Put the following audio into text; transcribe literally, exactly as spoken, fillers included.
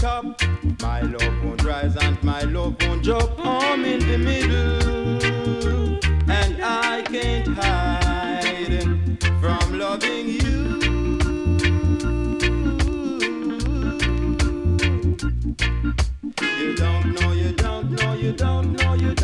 top. My love won't rise and my love won't drop. I'm in the middle, and I can't hide from loving you. You don't know, you don't know, you don't know, you